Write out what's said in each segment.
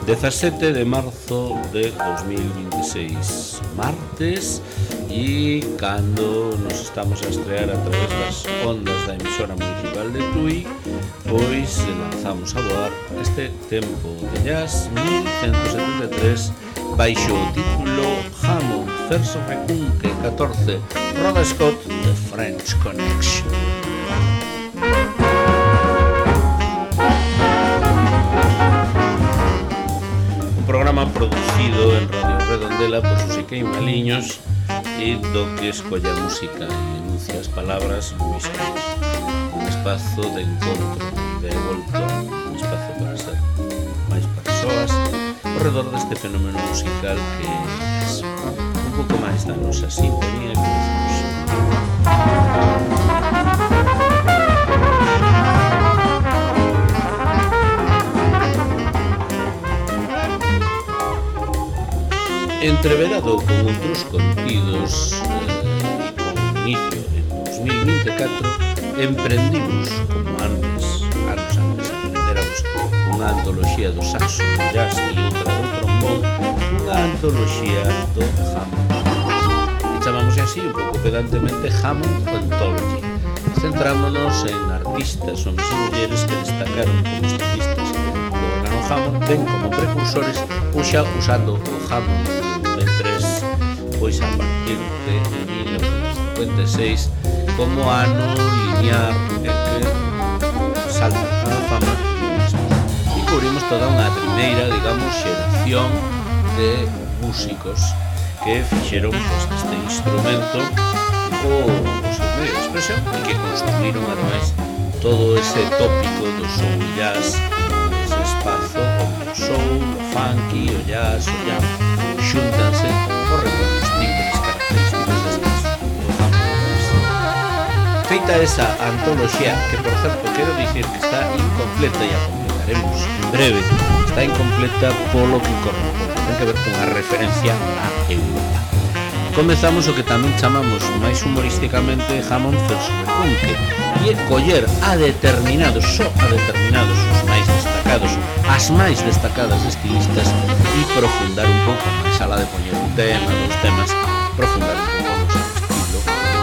17 de marzo de 2026, martes, e cando nos estamos a estrear a través das ondas da emisora municipal de Tui, pois lanzamos a voar este tempo de jazz 1173 baixo o título Hammond First Recunque 14 Rhoda Scott The French Connection. Programa producido en Radio Redondela por Susiquei Maliños e do que escolla música e enuncia as palabras Luis Carlos. Un espazo de encontro, de volta, un espazo para ser máis persoas ao redor deste fenómeno musical que é un pouco máis da nosa sintonía que decimos. Entreverado con outros contidos e con inicio en 2024, emprendimos, como anos antes aprenderamos, unha antoloxía do saxo, do jazz e outra do trombón, unha antoloxía do Hammond. E chamamos así, un pouco pedantemente, Hammond Anthology. Centrámonos en artistas, homes e mulleres que destacaron como estilistas do órgano Hammond, ben como precursores, ou xa usando o Hammond pois a partir de 1956 como ano linear en que salta a fama e cubrimos toda unha primeira, digamos, xeración de músicos que fixeron pois, este instrumento o seu medio de expresión e que construíron ademais todo ese tópico do soul jazz, ese espazo onde o soul, o funky, o jazz, o jam xúntanse por recordos timbres característicos destes do Hammond. Feita esa antoloxía, que por certo quero dicir que está incompleta e a completaremos en breve, está incompleta polo que corresponde, ten que ver con a referencia a Europa. Comezamos o que tamén chamamos máis humorísticamente Hammond First Recunque, e é coller a determinados, só a determinados, os máis destacados, as máis destacadas estilistas e profundar un pouco máis, ala de poñer un tema, dos temas, profundar un pouco no seu estilo.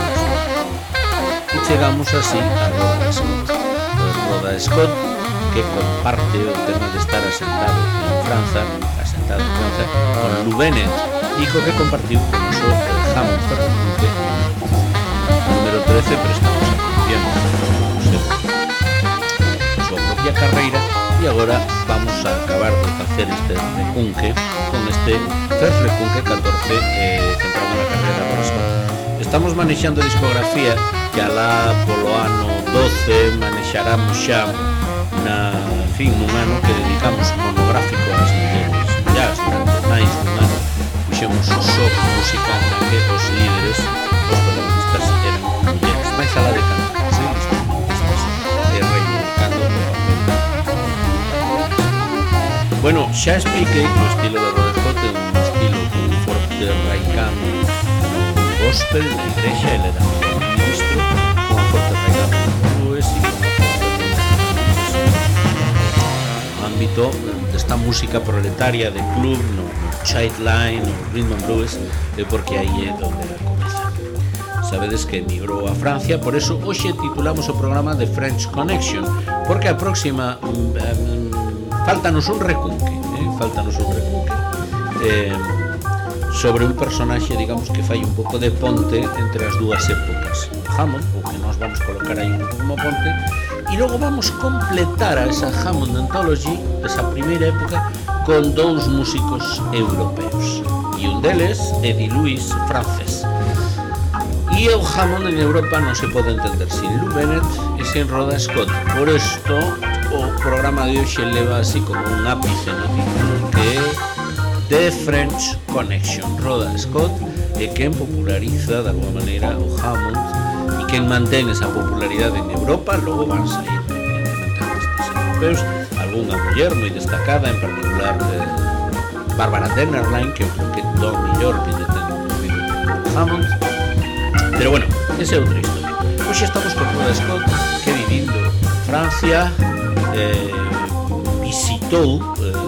E chegamos así a Rhoda Scott. Rhoda Scott, que comparte o tema de estar asentado en França, con Lou Bennett, hijo que compartiu con o seu Hammond First Recunque número 13, pero estamos acompañando a súa propia carreira. E agora vamos a acabar de facer este recunque con este First Recunque 14 centrado na carreira de Rhoda Scott. Estamos manexando discografía que alá polo ano 12 manexaramos xa nun ano que dedicamos monográfico ás mulleres. Ya durante máis dun ano puxemos só música na que os líderes, os protagonistas eran mulleres, máis alá de cantantes, estilistas e reivindicando o papel. Bueno, xa expliquei que o estilo de Rhoda Scott é un estilo con forte raicame no gospel, na igrexa, ele era un ministro, con forte raicame no blues e con no ámbito desta música proletaria de club, no Childline, no Rhythm and Blues, porque aí é onde ela comeza. Sabedes que emigrou a Francia, por eso hoxe titulamos o programa The French Connection, porque a próxima faltanos un recunque sobre un personaxe, digamos, que fai un pouco de ponte entre as dúas épocas, Hammond, o que nós vamos colocar aí un pouco como ponte, e logo vamos completar a esa Hammond Anthology desa primeira época con dous músicos europeos, e un deles, Eddie Louis, francés. E o Hammond en Europa non se pode entender sin Lou Bennett e sin Rhoda Scott. Por isto, o programa de hoxe leva así como un ápice no título, que é The French Connection. Rhoda Scott é quen populariza de alguma maneira o Hammond e quen mantén esa popularidade en Europa. Logo van sair evidentemente artistas europeus, algunha muller moi destacada, en particular Barbara Dennerlein, que eu creo que do mellor que lle ten o Hammond. Pero bueno, esa é outra historia. Hoxe estamos con Rhoda Scott, que vivindo en Francia visitou en algún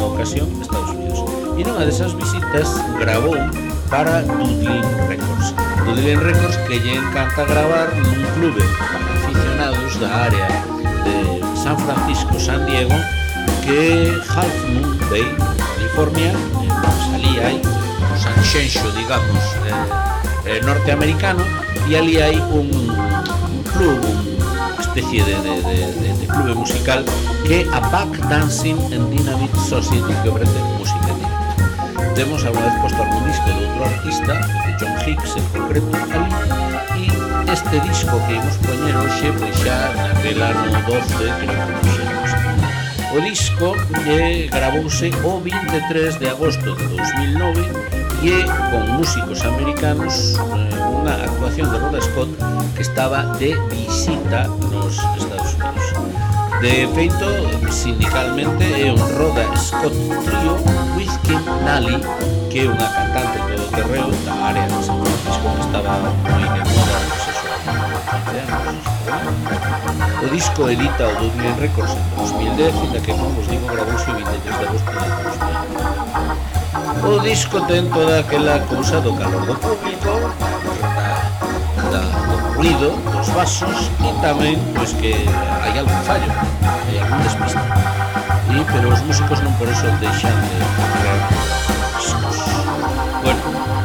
nunha ocasión a Estados Unidos. E nunha desas visitas grabou para Dudlin Records. Dudlin Records que lle encanta gravar nun clube para aficionados da área de San Francisco, San Diego, que é Half Moon Bay, California, ali hai o Sanxenxo, digamos, norteamericano, e ali hai un club, unha especie de clube musical que é a Back Dancing and Dynamite Society, que ofrece música directa. Temos alguna vez posto algún disco de outro artista, de John Hicks en concreto, ali, e este disco que imos poñer hoxe, pois xa naquel ano 12, creo que puxemos. O disco gravouse o 23 de agosto de 2009 e con músicos americanos, unha actuación de Rhoda Scott que estaba de visita nos Estados Unidos. De feito, sindicalmente é un Rhoda Scott Trio with Kim Nally, que é unha cantante todoterreo da área de San Francisco que estaba moi de moda nos seus 15 anos. O disco edita o Dudlin Records en 2010, e da que, como vos digo, gravouse o 23 de agosto de 2009. O disco ten toda aquela cousa do calor do público, do ruido, dos vasos, e tamén pois que hai algún fallo, hai algún despiste. Pero os músicos non por eso deixan de correr discos. Bueno,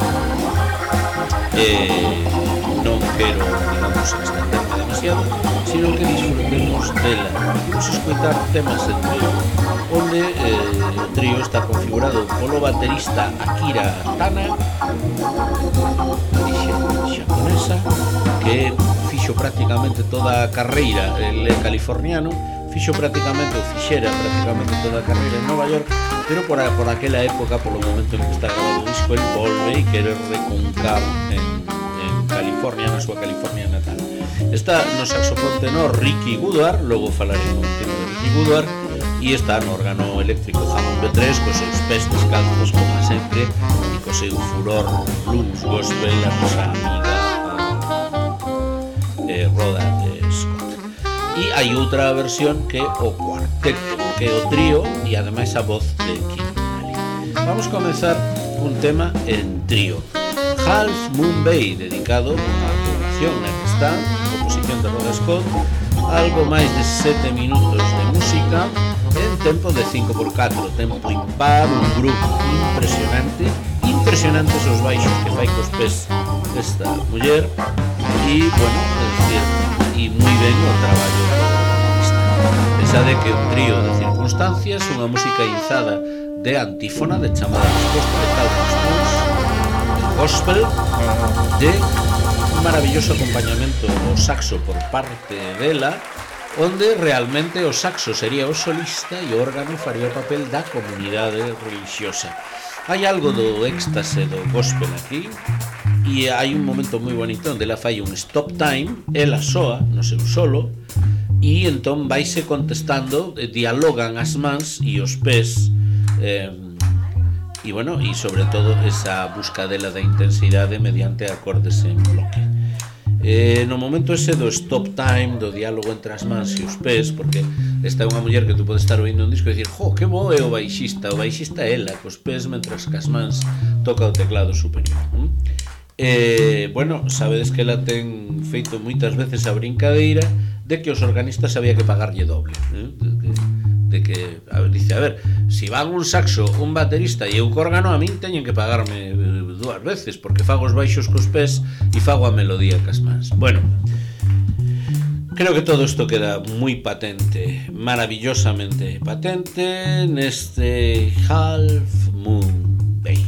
non quero, digamos, extenderme demasiado, sino que disfrutemos dela. Vamos a escoitar temas de trío, onde o trío está configurado polo baterista Akira Tana, xaponesa, que fixo prácticamente toda a carreira, ele é californiano, fixera prácticamente toda a carreira en Nova York, pero por aquela época, polo momento en que está grabado o disco, el volve e quere recuncar en California, na súa California natal. Está no saxofón tenor Ricky Woodward, logo falaremos un tema de Ricky Woodward, e está no órgano eléctrico Hammond B3, cos seus pés descalzos, como sempre, e co seu furor blues gospel, a nosa amiga Rhoda Scott. E hai outra versión que é o cuarteto, que é o trío, e ademais a voz de Kim Nally. Vamos comenzar un tema en trío, Half Moon Bay, dedicado á población na que está, composición de Rhoda Scott, algo máis de 7 minutos de música en tempo de 5x4, tempo impar, un grupo impresionantes os baixos que fai cos pés desta muller, e, bueno, é dicir, e moi ben o traballo do artista. Pensade que un trío de circunstancias, unha música izada de antífona, de chamada resposta de Calvin Stones, gospel, de un maravilloso acompañamento ao saxo por parte dela, onde realmente o saxo sería o solista e o órgano faría o papel da comunidade religiosa. Hai algo do éxtase do gospel aquí, e hai un momento moi bonito onde ela fai un stop time, ela soa no seu solo, e entón vaise contestando, dialogan as mans e os pés, e bueno, e sobre todo esa busca dela da intensidade mediante acordes en bloque. No momento ese do stop time, do diálogo entre as mans e os pés, porque esta é unha muller que tú podes estar oindo un disco e dicir, que bo é o baixista é ela, cos pés, mentras que as mans toca o teclado superior. Bueno, sabedes que ela ten feito moitas veces a brincadeira de que os organistas había que pagarlle doble, de que, dice, a ver, si van un saxo, un baterista e eu co órgano, a min teñen que pagarme 2 veces, porque fago os baixos cos pés e fago a melodía cas mans. Bueno, creo que todo isto queda moi patente, maravillosamente patente, neste Half Moon Bay.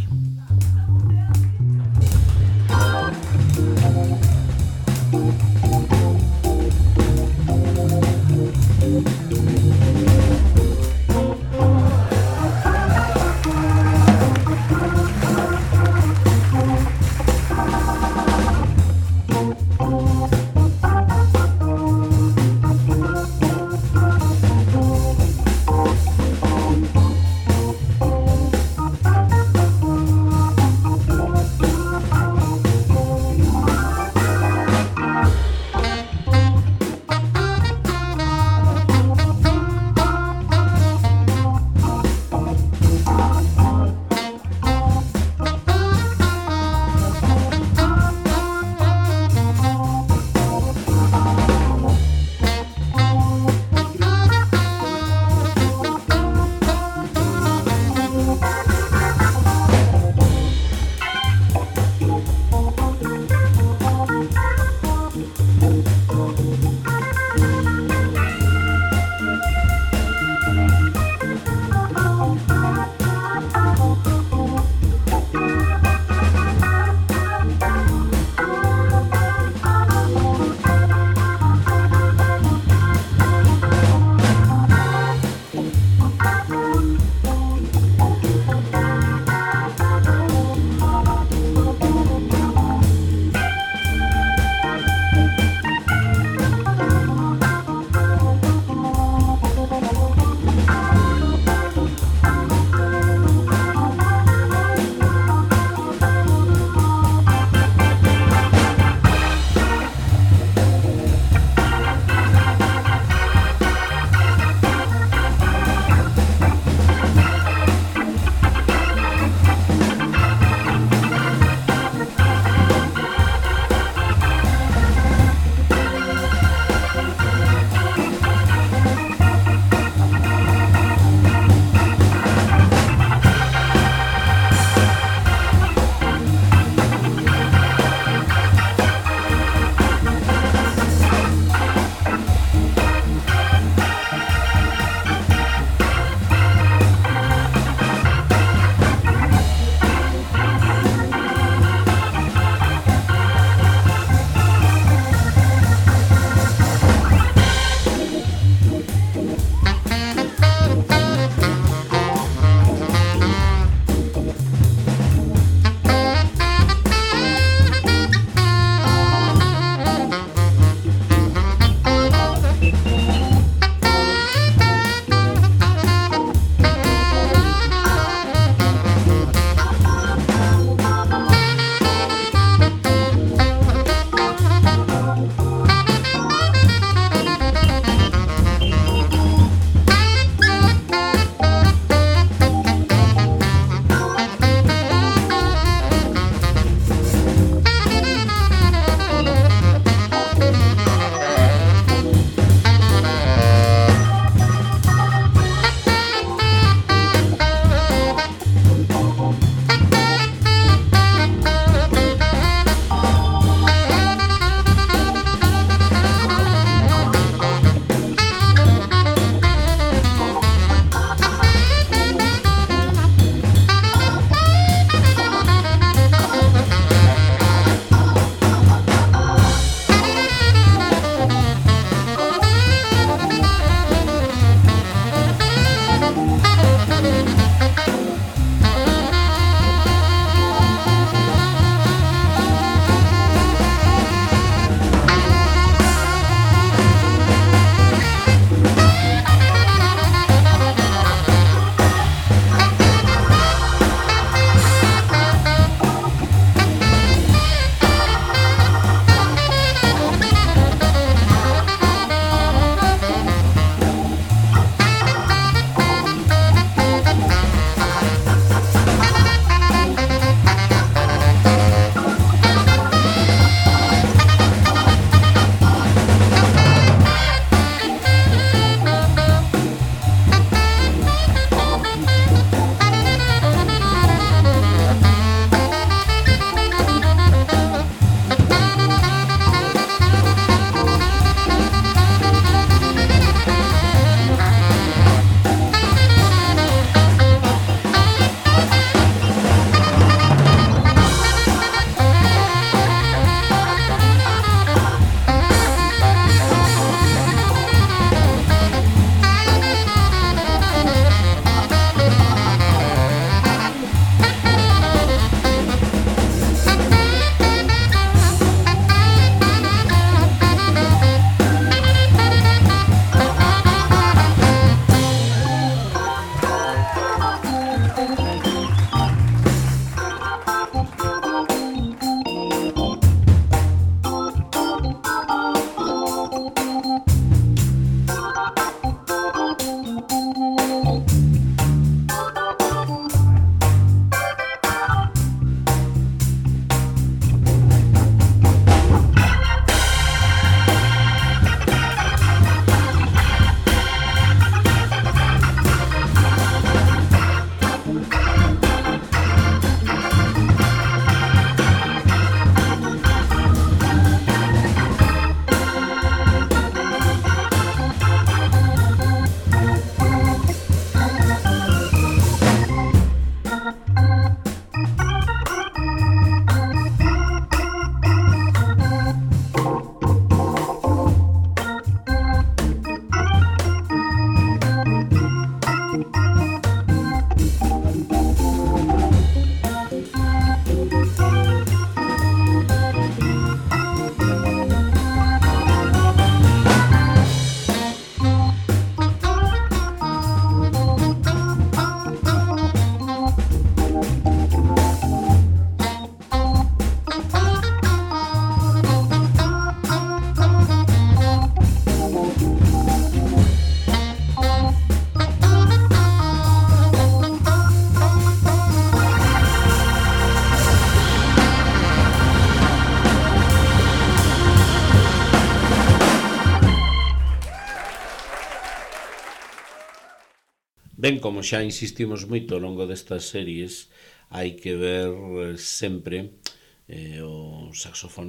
Ben, como xa insistimos moito ao longo destas series, hai que ver sempre os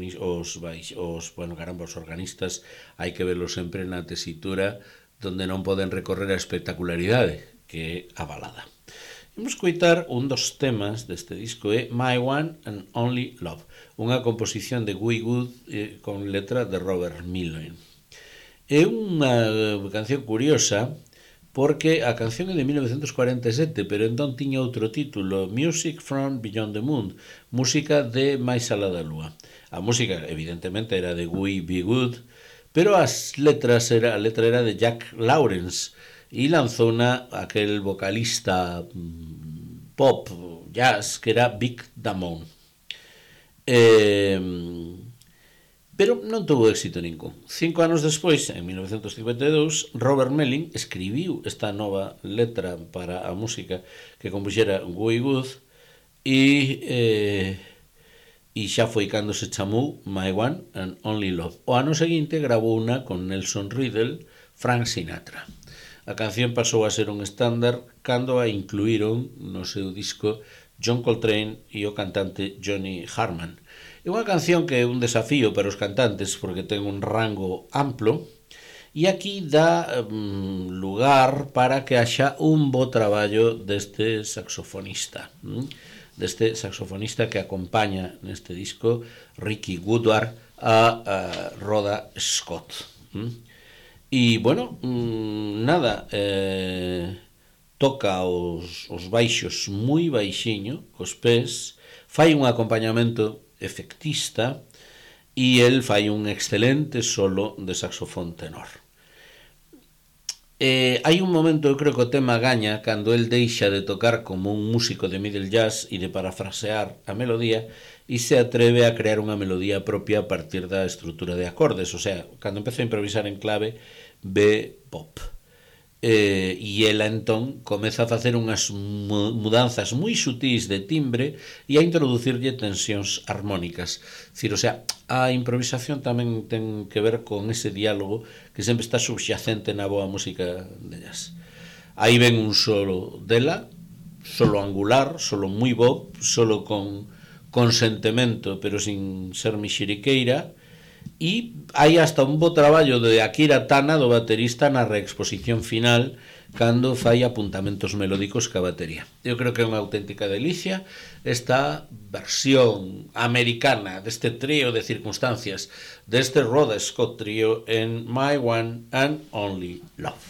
os organistas, hai que verlos sempre na tesitura donde non poden recorrer a espectacularidade, que é a balada. Imos coitar un dos temas deste disco, é My One and Only Love, unha composición de Guy Wood con letra de Robert Millen. É unha canción curiosa, porque a canción é de 1947, pero entón tiña outro título, Music from Beyond the Moon, música de máis alá da lúa. A música, evidentemente, era de Guy Wood, pero a letra era de Jack Lawrence, e lanzouna aquel vocalista pop, jazz, que era Vic Damone. Pero non tuvo éxito ningún. 5 anos despois, en 1952, Robert Melling escribiu esta nova letra para a música que compuxera Guy Wood e xa foi cando se chamou My One and Only Love. O ano seguinte gravou unha con Nelson Riddle, Frank Sinatra. A canción pasou a ser un estándar cando a incluíron no seu disco John Coltrane e o cantante Johnny Hartman. É unha canción que é un desafío para os cantantes porque ten un rango amplo e aquí dá lugar para que haxa un bo traballo deste saxofonista que acompaña neste disco, Ricky Woodward, a Rhoda Scott. E, bueno, toca os baixos moi baixiño, cos pés, fai un acompañamento efectista e el fai un excelente solo de saxofón tenor. Hai un momento, eu creo que o tema gaña cando el deixa de tocar como un músico de middle jazz e de parafrasear a melodía e se atreve a crear unha melodía propia a partir da estrutura de acordes, o sea, cando empeza a improvisar en clave bebop. E ela entón comeza a facer unhas mudanzas moi sutís de timbre e a introducirlle tensións armónicas. O sea, a improvisación tamén ten que ver con ese diálogo que sempre está subxacente na boa música de jazz. Aí ven un solo dela, solo angular, solo moi bop, solo con sentimento, pero sin ser mixeriqueira. E hai hasta un bo traballo de Akira Tana, do baterista, na reexposición final cando fai apuntamentos melódicos ca batería. Eu creo que é unha auténtica delicia esta versión americana deste trío de circunstancias, deste Rhoda Scott trío en My One and Only Love.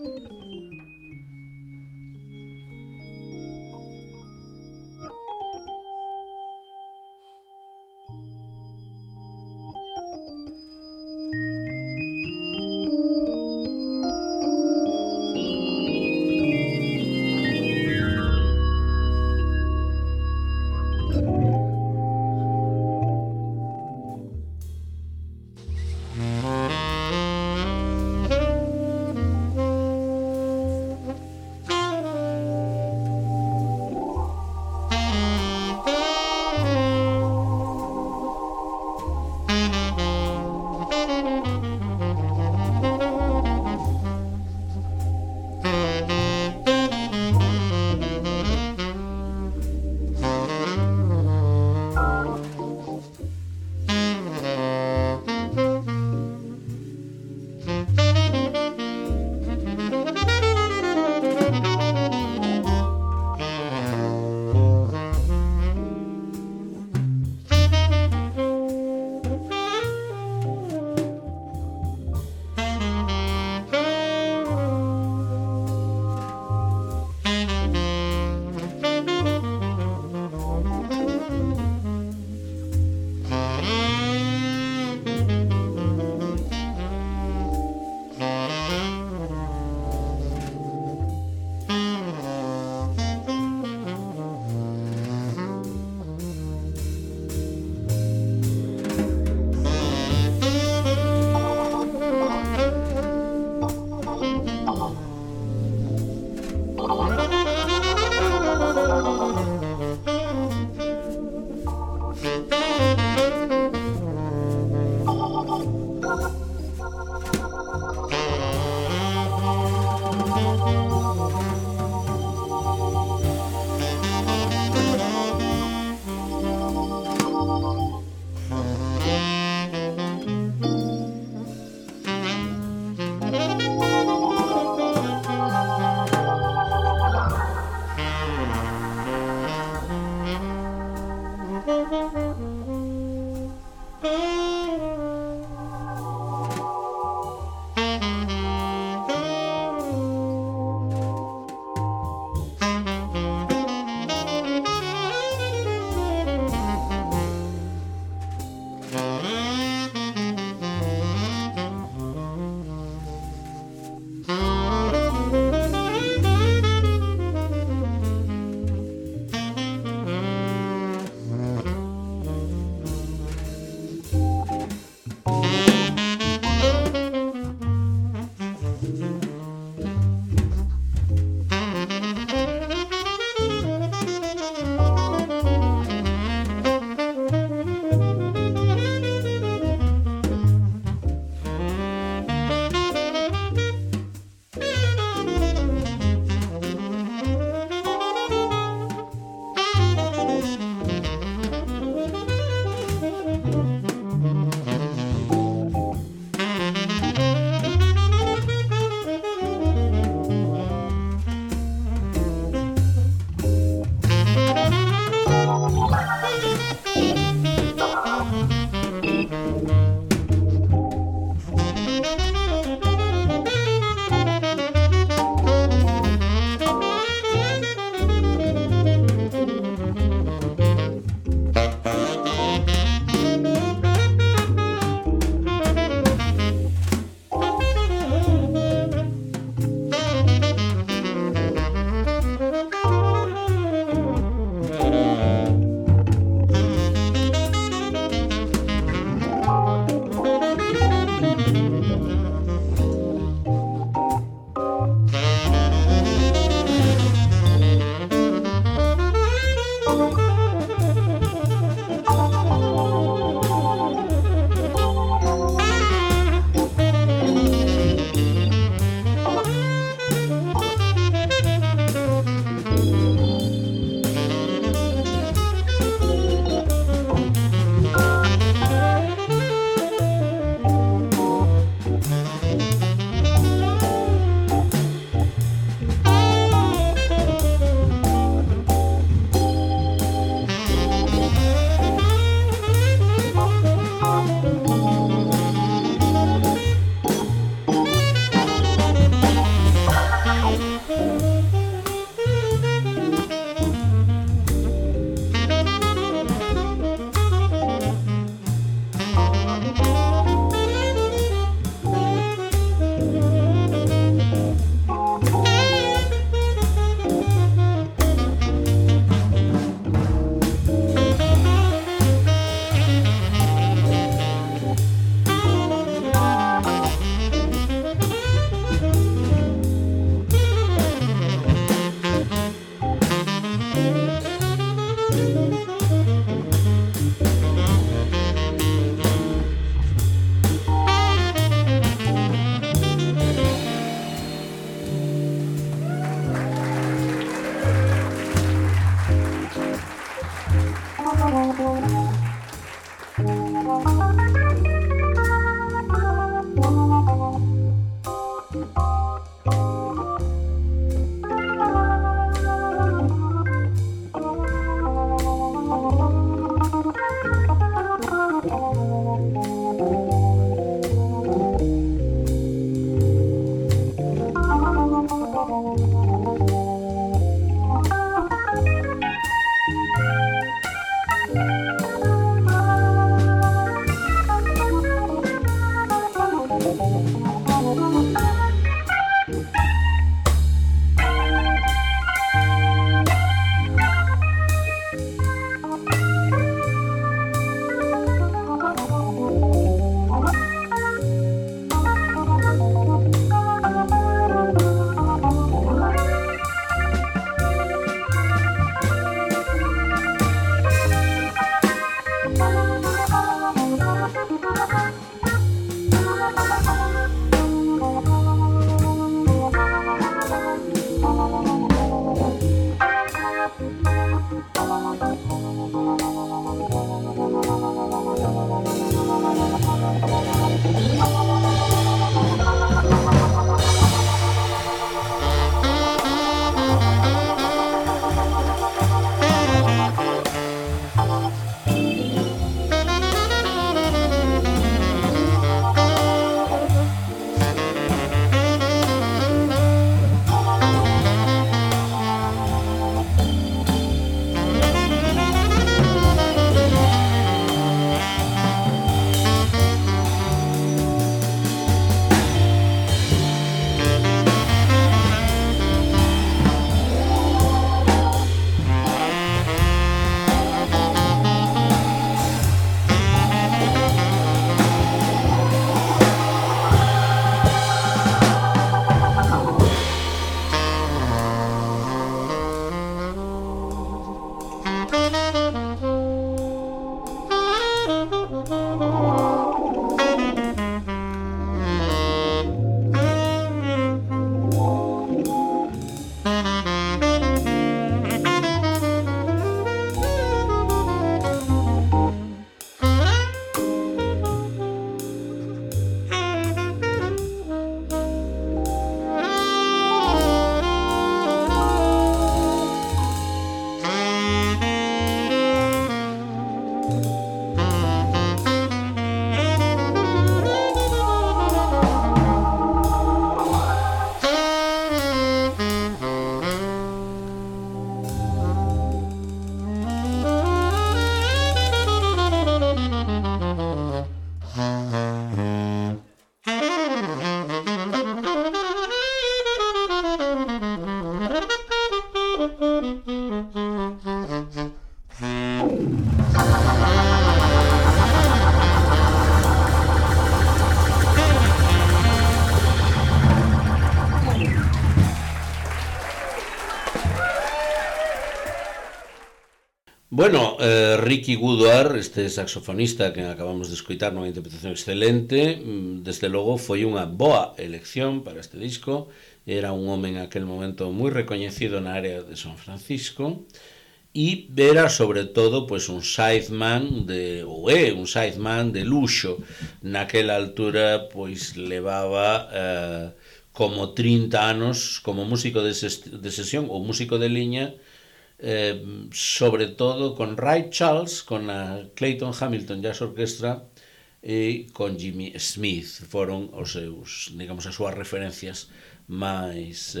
Bueno, Ricky Woodward, este saxofonista que acabamos de escoitar nunha interpretación excelente, desde logo foi unha boa elección para este disco. Era un home en aquel momento moi recoñecido na área de San Francisco e era sobre todo pois un sideman un sideman de luxo. Naquela altura pois levaba como 30 anos como músico de sesión ou músico de liña, sobre todo con Ray Charles, con a Clayton Hamilton Jazz Orchestra e con Jimmy Smith. Foron os seus, digamos, as súas referencias máis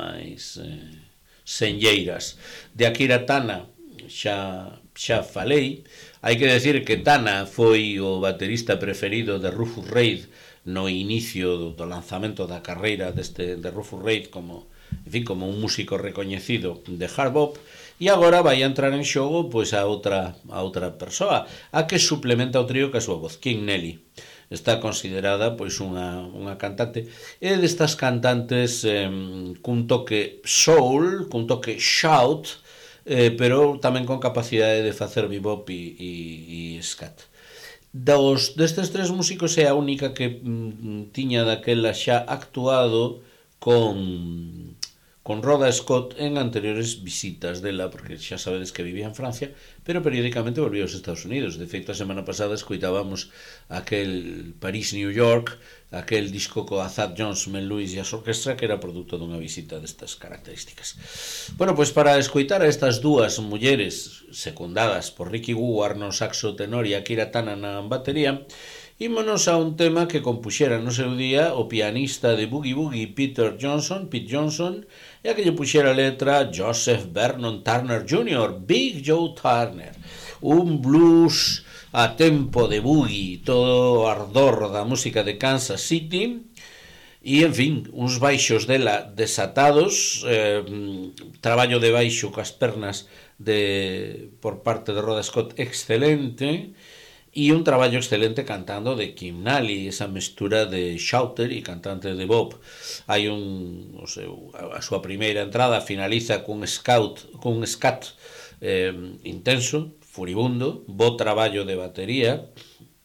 senlleiras. De Akira Tana xa falei. Hai que decir que Tana foi o baterista preferido de Rufus Reid no inicio do lanzamento da carreira de Rufus Reid como un músico recoñecido de hard bop, e agora vai entrar en xogo pois a outra persoa, a que suplementa o trío ca súa voz, Kim Nelly. Está considerada pois unha cantante, e destas cantantes cun toque soul, cun toque shout, pero tamén con capacidade de facer bebop e scat. Destes tres músicos é a única que tiña daquela xa actuado con Rhoda Scott en anteriores visitas dela, porque xa sabedes que vivía en Francia, pero periódicamente volvía aos Estados Unidos. De feito, a semana pasada escoitábamos aquel París-New York, aquel disco coa Thad Jones, Mel Lewis e a orquestra, que era produto dunha visita destas características. Bueno, pois para escoitar a estas dúas mulleres secundadas por Ricky Woodward no saxo tenor e Akira Tana na batería, ímonos a un tema que compuxera no seu día o pianista de Boogie Boogie Pete Johnson, e a que lle puxera a letra Joseph Vernon Turner Jr., Big Joe Turner. Un blues a tempo de boogie, todo o ardor da música de Kansas City, e, en fin, uns baixos dela desatados, traballo de baixo coas pernas por parte de Rhoda Scott excelente, e un traballo excelente cantando de Kim Nally, esa mestura de shouter e cantante de bop. Hai a súa primeira entrada finaliza cun scat intenso, furibundo, bo traballo de batería.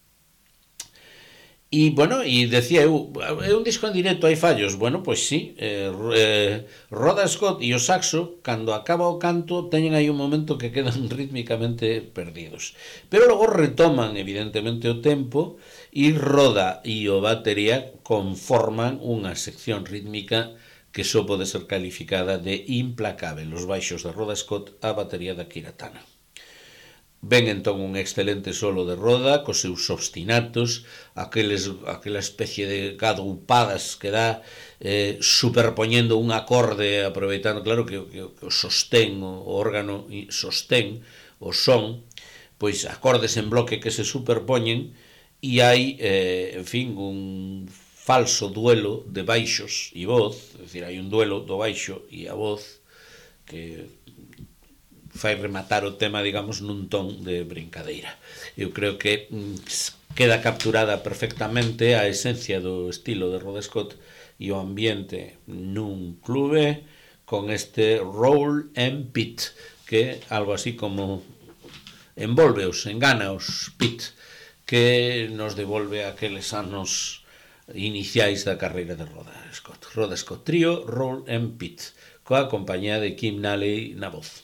E, bueno, e decía eu, é un disco en directo, hai fallos? Bueno, pois sí, Rhoda Scott e o saxo, cando acaba o canto, teñen aí un momento que quedan rítmicamente perdidos. Pero logo retoman, evidentemente, o tempo, e Rhoda e o batería conforman unha sección rítmica que só pode ser calificada de implacável. Os baixos de Rhoda Scott, a batería da Akira Tana. Ven entón un excelente solo de Rhoda, cos seus obstinatos, aquela especie de gadoupadas que dá superpoñendo un acorde, aproveitando, claro, que o sostén, o órgano sostén, o son, pois acordes en bloque que se superpoñen, e hai, en fin, un falso duelo de baixos e voz, é dicir, hai un duelo do baixo e a voz que fai rematar o tema, digamos, nun ton de brincadeira. Eu creo que queda capturada perfectamente a esencia do estilo de Rhoda Scott e o ambiente nun clube con este Roll and Pit, que é algo así como envolveos, enganaos, Pit, que nos devolve aqueles anos iniciais da carreira de Rhoda Scott. Rhoda Scott Trio, Roll and Pit, coa compañía de Kim Nally na voz.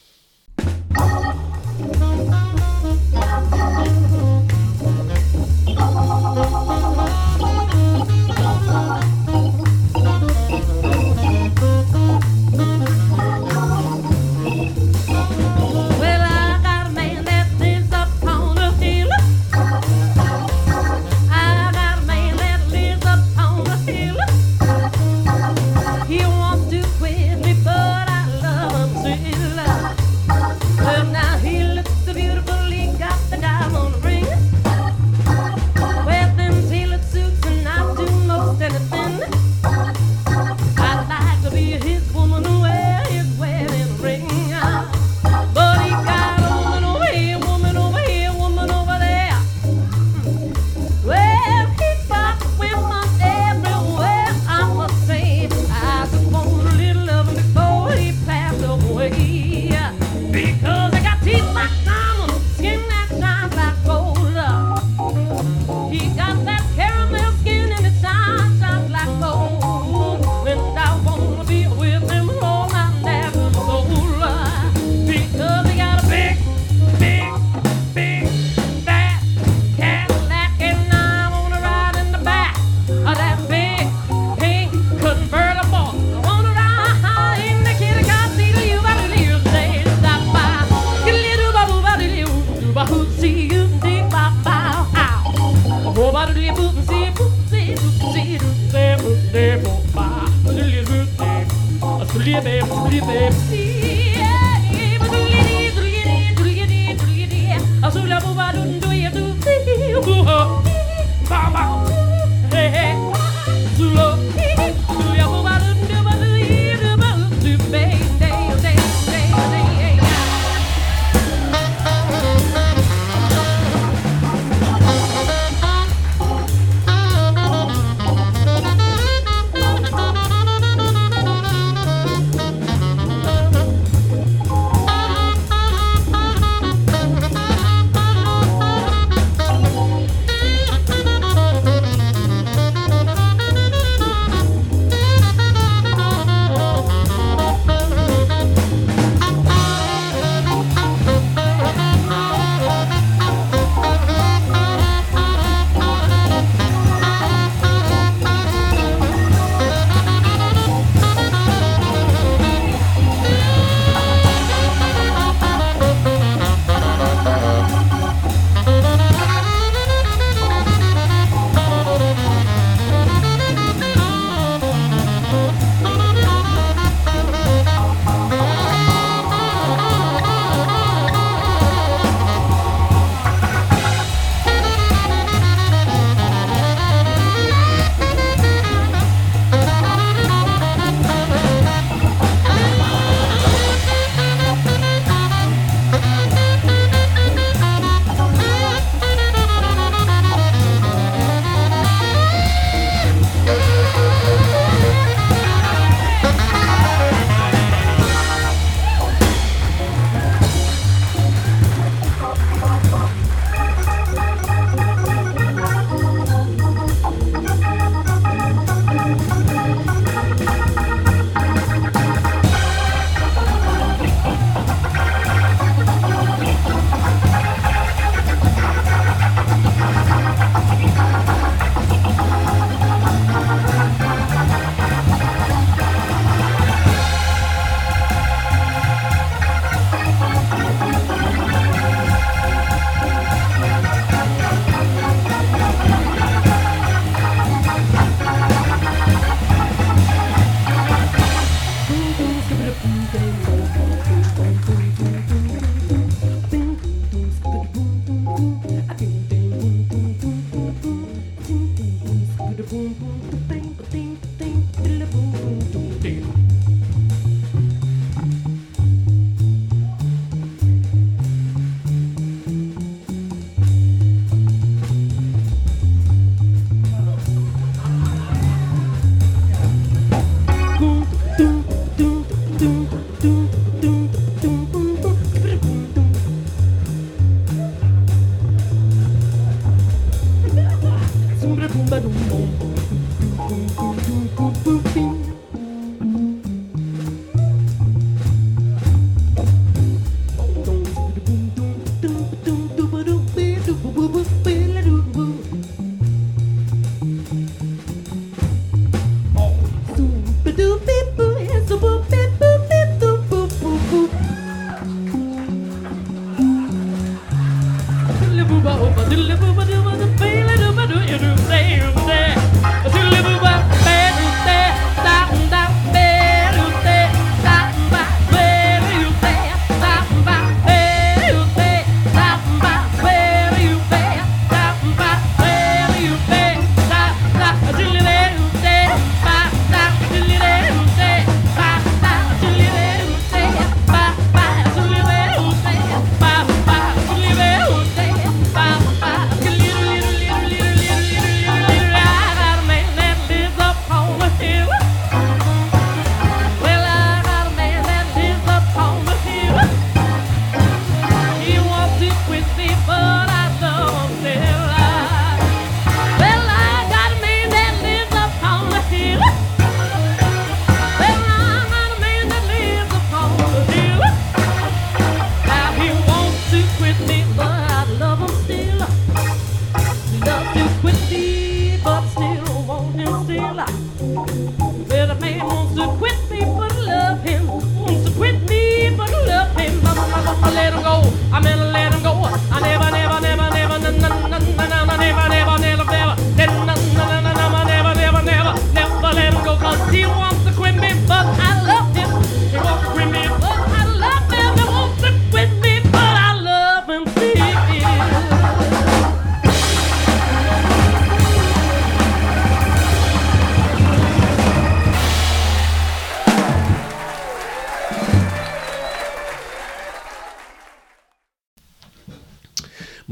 He wants to quit me, but I love him still.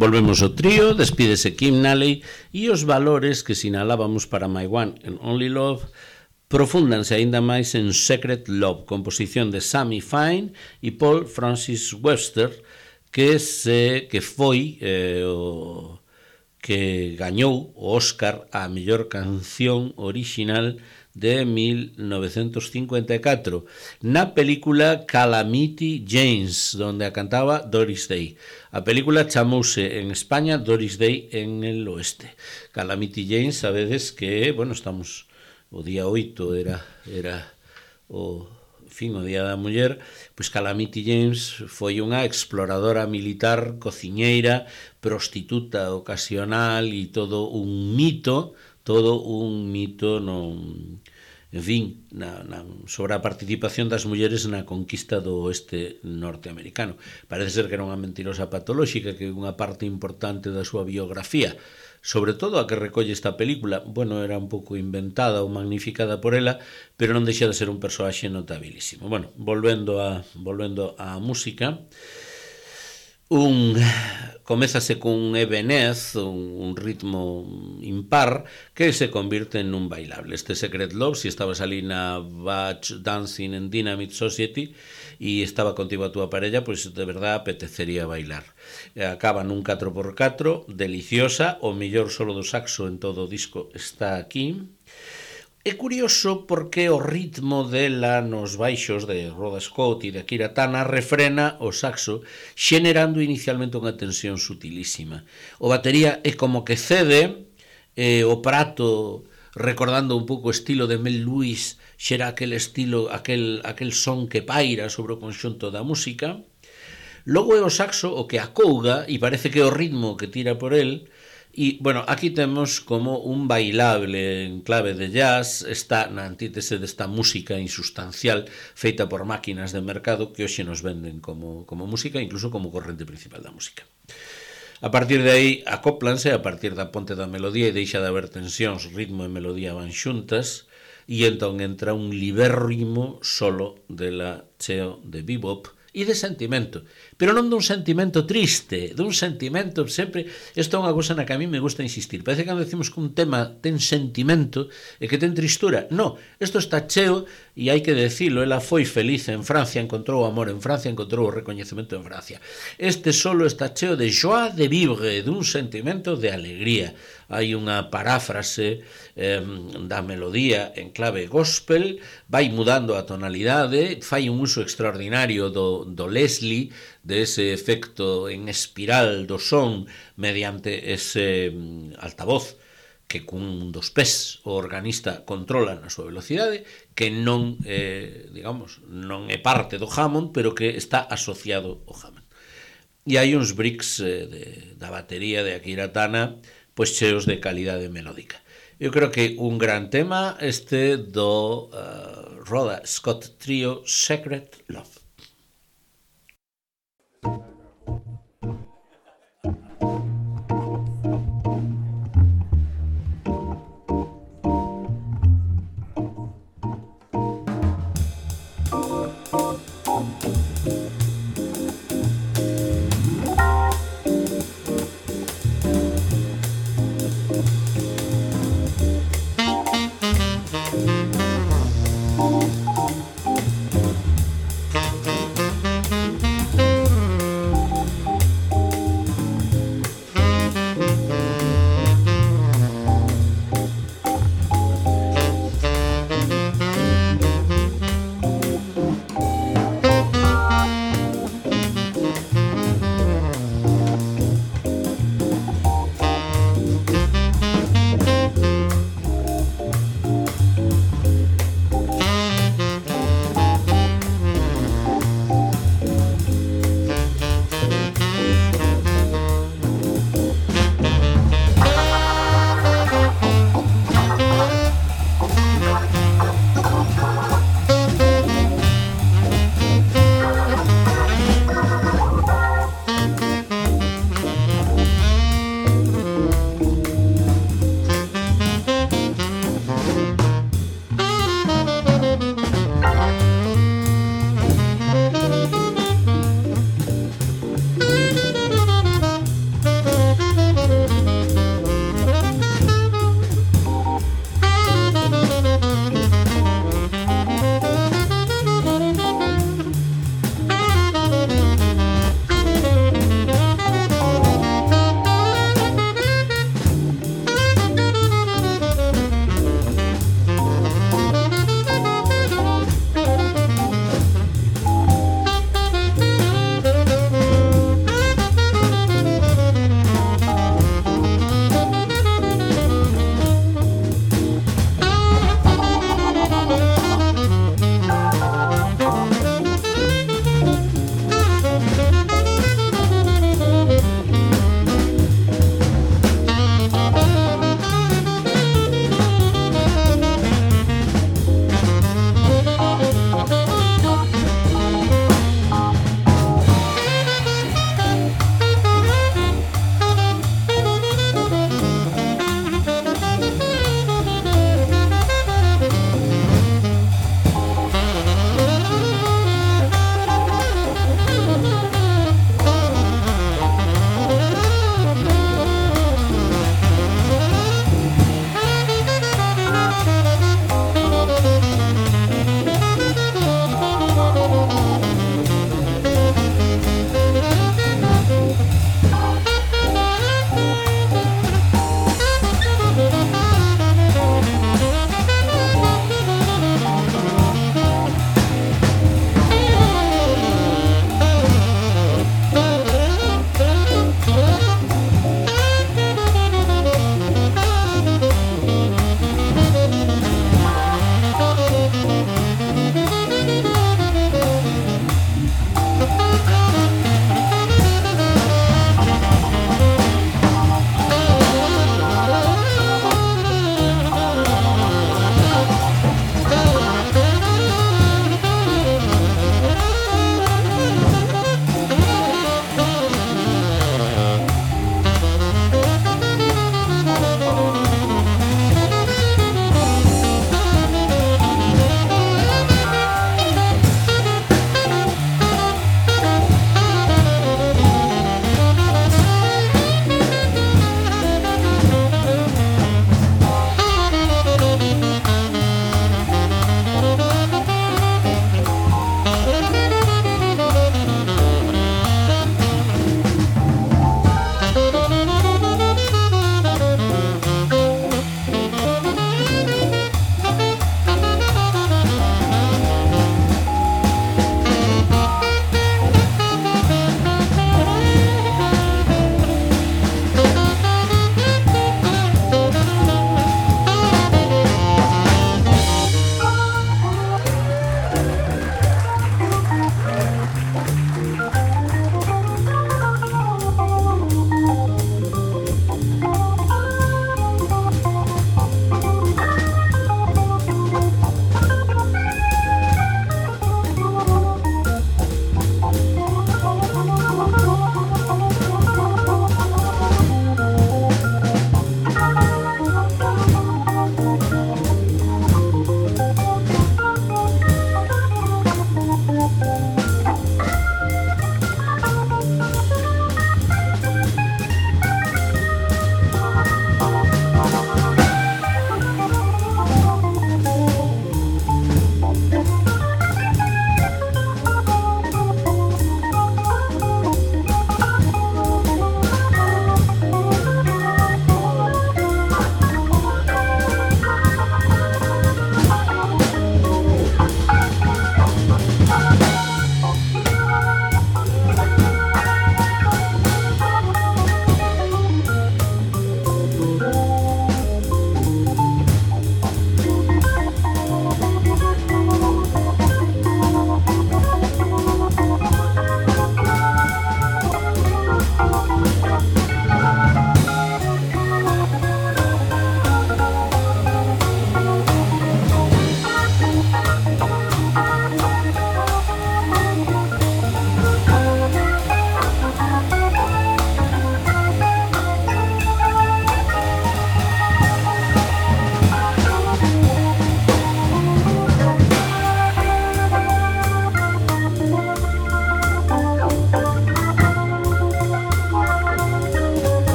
Volvemos ao trío, despídese Kim Nalley e os valores que sinalábamos para My One and Only Love profúndanse aínda máis en Secret Love, composición de Sammy Fine e Paul Francis Webster, que foi o que gañou o Óscar á mellor canción orixinal de 1954 na película Calamity Janes, donde a cantaba Doris Day. A película chamouse en España Doris Day en el Oeste. Calamity Janes, sabedes que, bueno, estamos o día 8 era o Día da Muller, pois Calamity James foi unha exploradora militar, cociñeira, prostituta ocasional e todo un mito en fin, sobre a participación das mulleres na conquista do oeste norteamericano. Parece ser que era unha mentirosa patolóxica, que unha parte importante da súa biografía, sobre todo a que recolle esta película, bueno, era un pouco inventada ou magnificada por ela, pero non deixa de ser un persoaxe notabilísimo. Bueno, volvendo á música, comézase cun ebenez, un ritmo impar, que se convirte en un bailable. Este Secret Love, si estabas ali na Batch Dancing en Dynamite Society e estaba contigo a túa parella, pois de verdad apetecería bailar. Acaba nun 4x4, deliciosa, o mellor solo do saxo en todo o disco está aquí. É curioso porque o ritmo dela nos baixos de Rhoda Scott e de Akira Tana refrena o saxo, xenerando inicialmente unha tensión sutilísima. O batería é como que cede, o prato, recordando un pouco o estilo de Mel Lewis, xera aquel estilo, aquel son que paira sobre o conxunto da música. Logo é o saxo o que acouga e parece que é o ritmo que tira por el. E, bueno, aquí temos como un bailable en clave de jazz, está na antítese desta música insustancial feita por máquinas de mercado que hoxe nos venden como música, incluso como corrente principal da música. A partir de aí acóplanse, a partir da ponte da melodía e deixa de haber tensións, ritmo e melodía van xuntas, e entón entra un libérrimo solo de la cheo de bebop e de sentimento, pero non dun sentimento triste, dun sentimento sempre, isto é unha cousa na que a mí me gusta insistir, parece que cando decimos que un tema ten sentimento e que ten tristura, no, isto está cheo e hai que decilo, ela foi feliz en Francia, encontrou amor en Francia, encontrou o recoñecemento en Francia. Este solo está cheo de joie de vivre, dun sentimento de alegría. Hai unha paráfrase da melodía en clave gospel, vai mudando a tonalidade, fai un uso extraordinario do Leslie, de ese efecto en espiral do son mediante ese altavoz que cun dos pés o organista controla na súa velocidade, que non non é parte do Hammond, pero que está asociado ao Hammond. E hai uns breaks da batería de Akira Tana pois cheos de calidade melódica. Eu creo que un gran tema este do Rhoda Scott Trio, Secret Love.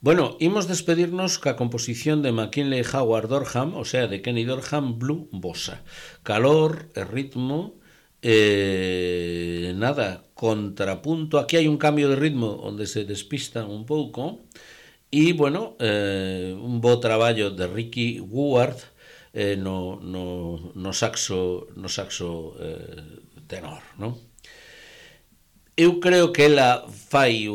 Bueno, imos despedirnos ca composición de McKinley Howard Dorham, o sea, de Kenny Dorham, Blue Bossa. Calor, ritmo, nada, contrapunto. Aquí hai un cambio de ritmo onde se despistan un pouco. E, bueno, un bo traballo de Ricky Ward no saxo tenor, non? Eu creo que el fai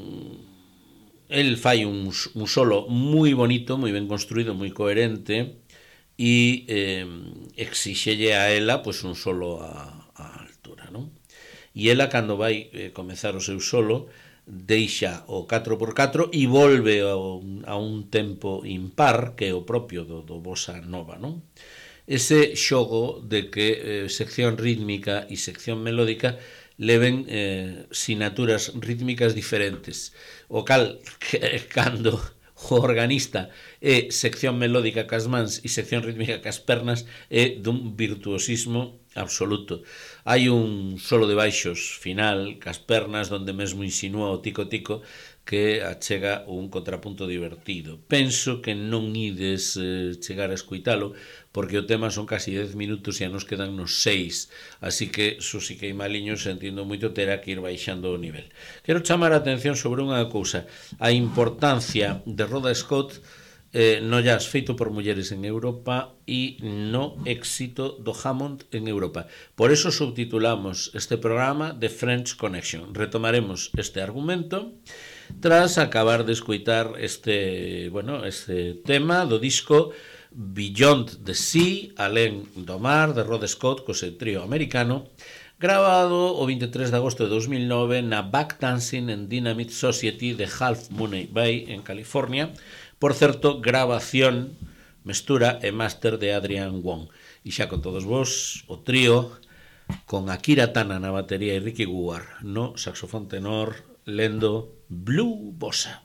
un solo moi bonito, moi ben construído, moi coherente, e exixelle a ela pois un solo a altura, non? E ela, cando vai comezar o seu solo, deixa o 4x4 e volve a un tempo impar, que é o propio do bossa nova, non? Ese xogo de que sección rítmica e sección melódica leven sinaturas rítmicas diferentes, o cal, cando o organista é sección melódica cas mans e sección rítmica cas pernas, é dun virtuosismo absoluto. Hai un solo de baixos final cas pernas donde mesmo insinúa o tico-tico que achega un contrapunto divertido. Penso que non ides chegar a escuitalo porque o tema son casi 10 minutos e a nos quedan nos 6, así que susí que hai maliños, entiendo moito, terá que ir baixando o nivel. Quero chamar a atención sobre unha cousa, a importancia de Rhoda Scott no jazz feito por mulleres en Europa e no éxito do Hammond en Europa. Por eso subtitulamos este programa The French Connection. Retomaremos este argumento tras acabar de escoitar este tema do disco Beyond the Sea, Alén do Mar, de Rod Scott, co seu trío americano, grabado o 23 de agosto de 2009 na Back Dancing and Dynamite Society de Half Moon Bay, en California. Por certo, grabación, mestura e máster de Adrian Wong. E xa con todos vos, o trío con Akira Tana na batería e Ricky Ward no saxofón tenor, lendo Blue Bossa.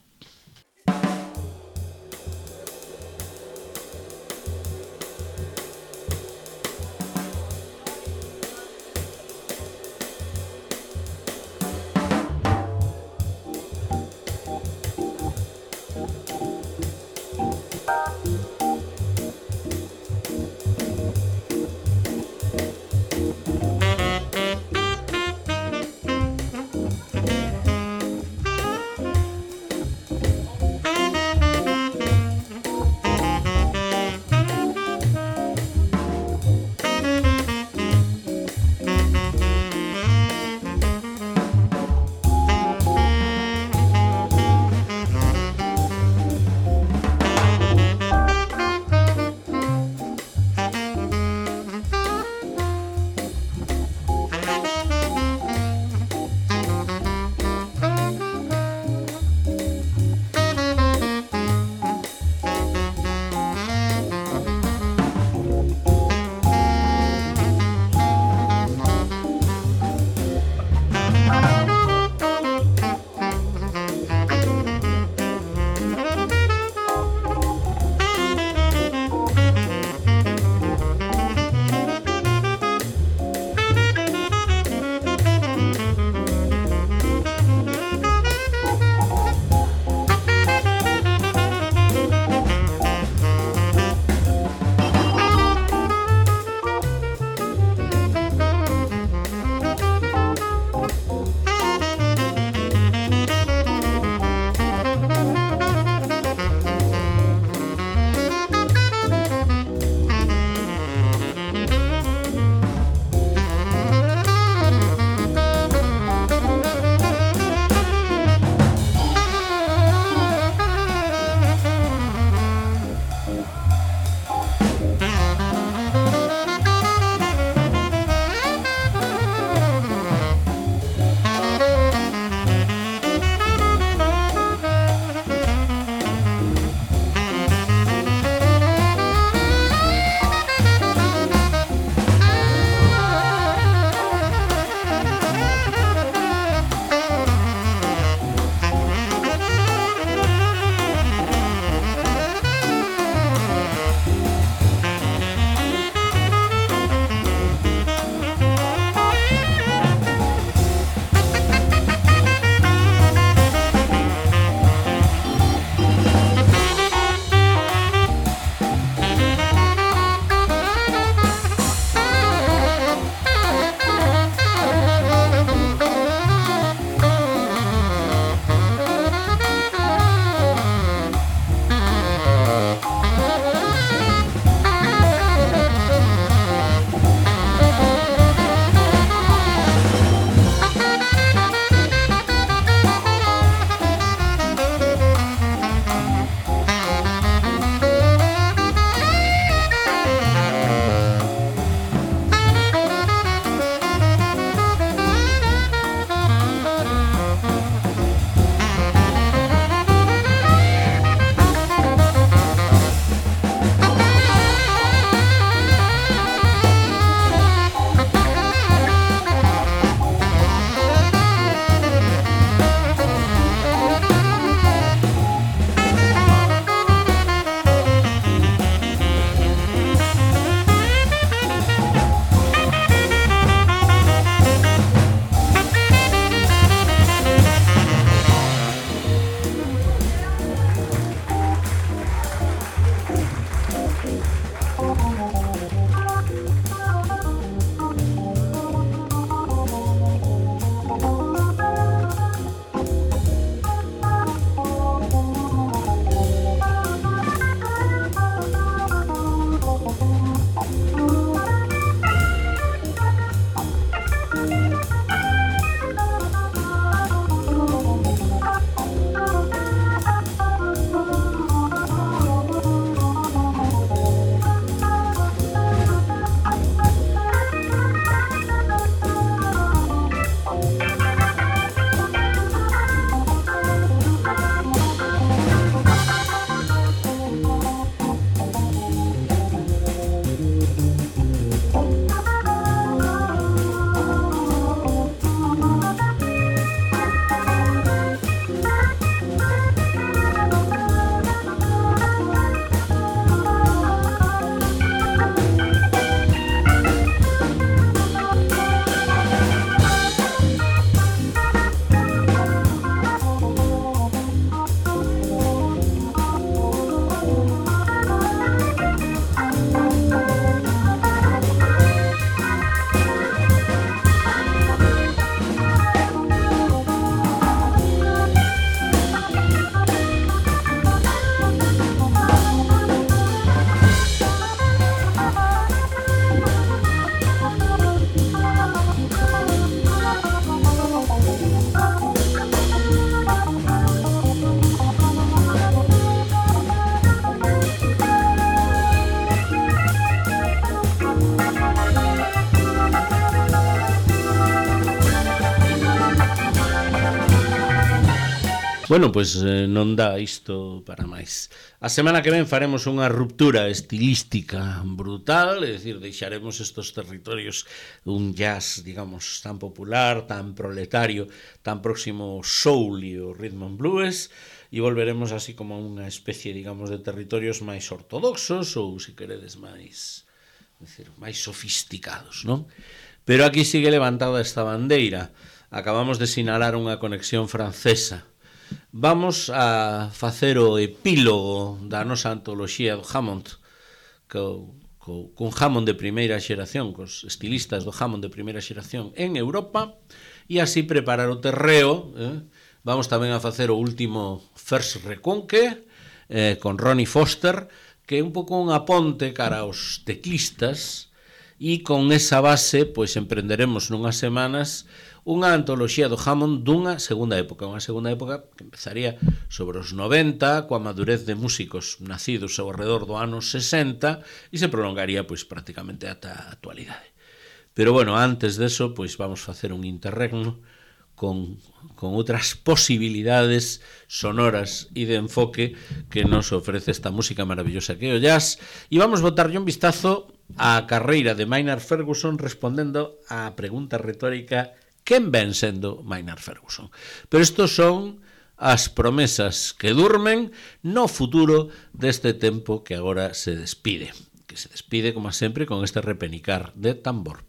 Bueno, pois non dá isto para máis. A semana que ven faremos unha ruptura estilística brutal, é dicir, deixaremos estos territorios un jazz, digamos, tan popular, tan proletario, tan próximo ao soul e ao rhythm and blues, e volveremos así como a unha especie, digamos, de territorios máis ortodoxos ou, se queredes, máis, decir, máis sofisticados, non? Pero aquí sigue levantada esta bandeira. Acabamos de sinalar unha conexión francesa. Vamos a facer o epílogo da nosa antoloxía do Hammond cun Hammond de primeira xeración, cos estilistas do Hammond de primeira xeración en Europa, e así preparar o terreo. Vamos tamén a facer o último First Reconque con Ronnie Foster, que é un pouco unha ponte cara aos teclistas, e con esa base pois emprenderemos nunhas semanas unha antoloxía do Hammond dunha segunda época que empezaría sobre os 90, coa madurez de músicos nacidos ao redor do ano 60 e se prolongaría pois prácticamente ata a actualidade. Pero bueno, antes deso, pois vamos facer un interregno con outras posibilidades sonoras e de enfoque que nos ofrece esta música maravillosa que é o jazz, e vamos botarlle un vistazo á carreira de Maynard Ferguson respondendo á pregunta retórica: quen ven sendo Maynard Ferguson? Pero estos son as promesas que durmen no futuro deste tempo que agora se despide, como sempre, con este repenicar de tambor.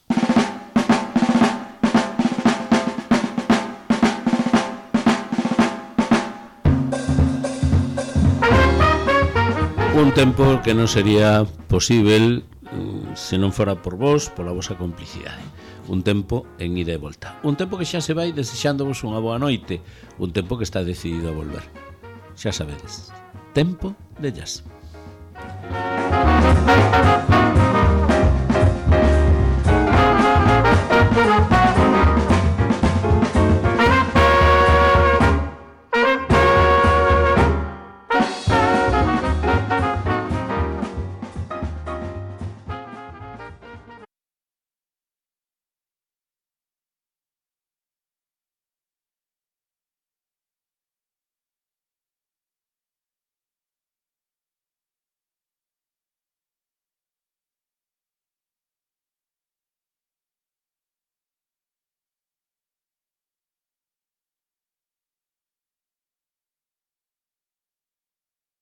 Un tempo que non sería posible se non fora por vos, pola vosa complicidade. Un tempo en ida e volta. Un tempo que xa se vai desexándovos unha boa noite. Un tempo que está decidido a volver. Xa sabedes, tempo de jazz.